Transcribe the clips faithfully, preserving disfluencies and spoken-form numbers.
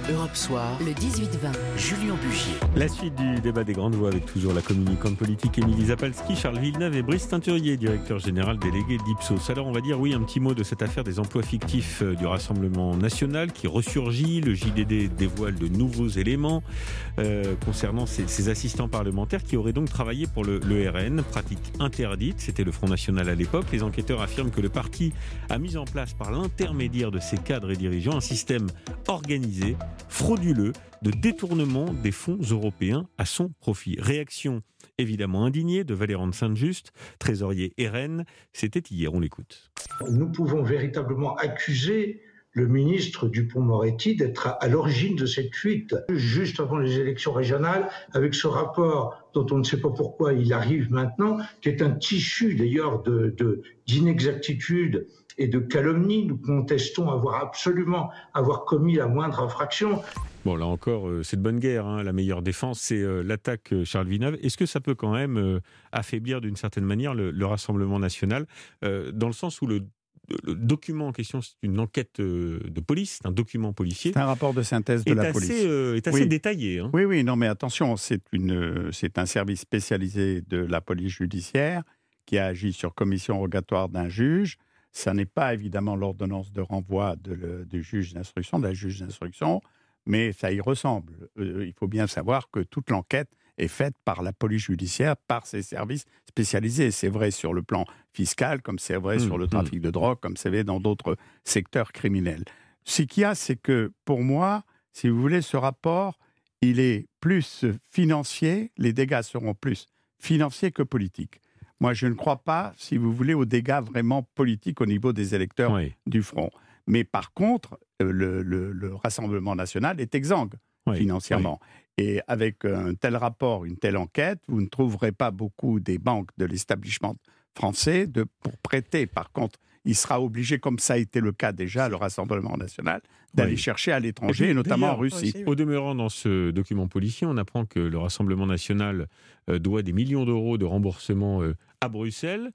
Europe Soir, le dix-huit vingt, Julien Bugier. La suite du débat des grandes voix avec toujours la communicante politique Émilie Zapalski, Charles Villeneuve et Brice Teinturier, directeur général délégué d'Ipsos. Alors on va dire oui un petit mot de cette affaire des emplois fictifs du Rassemblement National qui ressurgit. Le J D D dévoile de nouveaux éléments euh, concernant ces, ces assistants parlementaires qui auraient donc travaillé pour le, le R N, pratique interdite, c'était le Front National à l'époque. Les enquêteurs affirment que le parti a mis en place par l'intermédiaire de ses cadres et dirigeants un système organisé, frauduleux, de détournement des fonds européens à son profit. Réaction évidemment indignée de Valéran de Sainte-Just, trésorier R N. C'était hier, on l'écoute. Nous pouvons véritablement accuser le ministre Dupond-Moretti d'être à l'origine de cette fuite. Juste avant les élections régionales, avec ce rapport dont on ne sait pas pourquoi il arrive maintenant, qui est un tissu d'ailleurs de, de, d'inexactitudes et de calomnies. Nous contestons avoir absolument avoir commis la moindre infraction. Bon, là encore, euh, c'est de bonne guerre. Hein. La meilleure défense, c'est euh, l'attaque euh, Charles Villeneuve. Est-ce que ça peut quand même euh, affaiblir d'une certaine manière le, le Rassemblement National, euh, dans le sens où le, le document en question, c'est une enquête euh, de police, c'est un document policier. C'est un rapport de synthèse de la assez, police. Euh, est assez oui. détaillé. Hein. Oui, oui, non, mais attention, c'est, une, c'est un service spécialisé de la police judiciaire qui a agi sur commission rogatoire d'un juge. Ça n'est pas évidemment l'ordonnance de renvoi de le, du juge d'instruction, de la juge d'instruction, mais ça y ressemble. Euh, il faut bien savoir que toute l'enquête est faite par la police judiciaire, par ses services spécialisés. C'est vrai sur le plan fiscal, comme c'est vrai mmh, sur le trafic mmh. de drogue, comme c'est vrai dans d'autres secteurs criminels. Ce qu'il y a, c'est que pour moi, si vous voulez, ce rapport, il est plus financier, les dégâts seront plus financiers que politiques. Moi, je ne crois pas, si vous voulez, aux dégâts vraiment politiques au niveau des électeurs oui. du Front. Mais par contre, le, le, le Rassemblement National est exsangue oui. financièrement. Oui. Et avec un tel rapport, une telle enquête, vous ne trouverez pas beaucoup des banques de l'establishment français de, pour prêter. Par contre, il sera obligé, comme ça a été le cas déjà, le Rassemblement National, d'aller oui. chercher à l'étranger, et, puis, et notamment en Russie. Au demeurant, dans ce document policier, on apprend que le Rassemblement National euh, doit des millions d'euros de remboursement euh, à Bruxelles,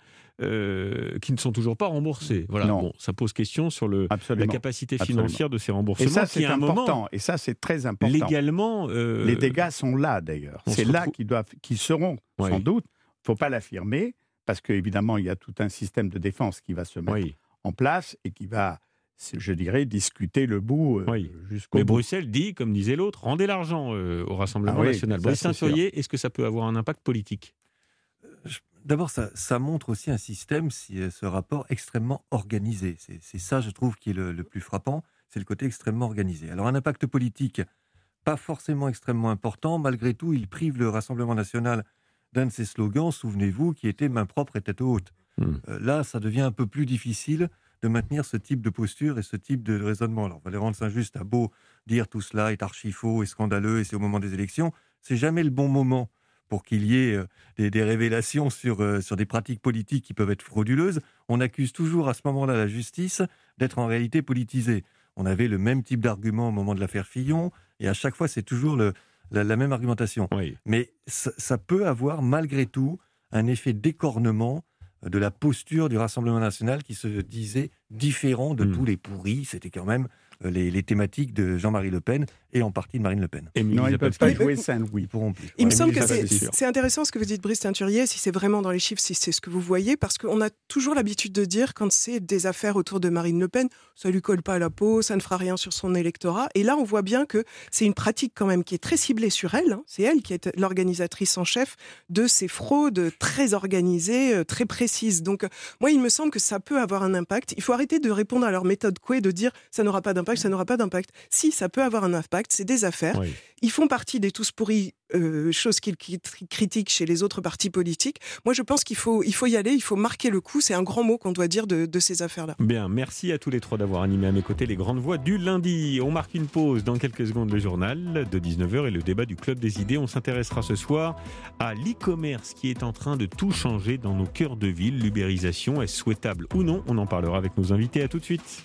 euh, qui ne sont toujours pas remboursés. Voilà. Bon, ça pose question sur le, la capacité financière Absolument. de ces remboursements. Et ça, c'est qui, important. Moment, et ça, c'est très important. Légalement... Euh, Les dégâts sont là, d'ailleurs. C'est retrouve... là qu'ils, doivent, qu'ils seront, oui. sans doute. Il ne faut pas l'affirmer, parce qu'évidemment, il y a tout un système de défense qui va se mettre oui. en place et qui va, je dirais, discuter le bout euh, oui. jusqu'au Mais bout. Bruxelles dit, comme disait l'autre, rendez l'argent euh, au Rassemblement ah oui, National. Brice Teinturier, est-ce que ça peut avoir un impact politique ? D'abord, ça, ça montre aussi un système, si, ce rapport, extrêmement organisé. C'est, c'est ça, je trouve, qui est le, le plus frappant, c'est le côté extrêmement organisé. Alors, un impact politique, pas forcément extrêmement important. Malgré tout, il prive le Rassemblement National d'un de ses slogans, souvenez-vous, qui était « main propre et tête haute mmh. ». Euh, là, ça devient un peu plus difficile de maintenir ce type de posture et ce type de raisonnement. Alors, Valéran de Sainte-Just a beau dire tout cela est archi faux et scandaleux et c'est au moment des élections, c'est jamais le bon moment pour qu'il y ait euh, des, des révélations sur, euh, sur des pratiques politiques qui peuvent être frauduleuses. On accuse toujours à ce moment-là la justice d'être en réalité politisée. On avait le même type d'argument au moment de l'affaire Fillon, et à chaque fois, c'est toujours le, la, la même argumentation. Oui. Mais ça, ça peut avoir, malgré tout, un effet d'écornement de la posture du Rassemblement National qui se disait différent de mmh. tous les pourris. C'était quand même les, les thématiques de Jean-Marie Le Pen et en partie de Marine Le Pen. Et non, ils ne peuvent pas jouer Saint-Louis. Ils pourront plus. Il ouais, me semble que c'est, c'est intéressant ce que vous dites, Brice Teinturier, si c'est vraiment dans les chiffres, si c'est ce que vous voyez, parce qu'on a toujours l'habitude de dire, quand c'est des affaires autour de Marine Le Pen, ça ne lui colle pas à la peau, ça ne fera rien sur son électorat. Et là, on voit bien que c'est une pratique quand même qui est très ciblée sur elle. Hein. C'est elle qui est l'organisatrice en chef de ces fraudes très organisées, très précises. Donc, moi, il me semble que ça peut avoir un impact. Il faut arrêter de répondre à leur méthode Coué, de dire ça n'aura pas d'impact, ça n'aura pas d'impact. Si, ça peut avoir un impact, c'est des affaires. Oui. Ils font partie des tous pourris, euh, chose qu'ils critiquent chez les autres partis politiques. Moi, je pense qu'il faut, il faut y aller, il faut marquer le coup. C'est un grand mot qu'on doit dire de, de ces affaires-là. Bien, merci à tous les trois d'avoir animé à mes côtés les grandes voix du lundi. On marque une pause dans quelques secondes, le journal de dix-neuf heures et le débat du Club des idées. On s'intéressera ce soir à l'e-commerce qui est en train de tout changer dans nos cœurs de ville. L'ubérisation, est-ce souhaitable ou non ? On en parlera avec nos invités. À tout de suite.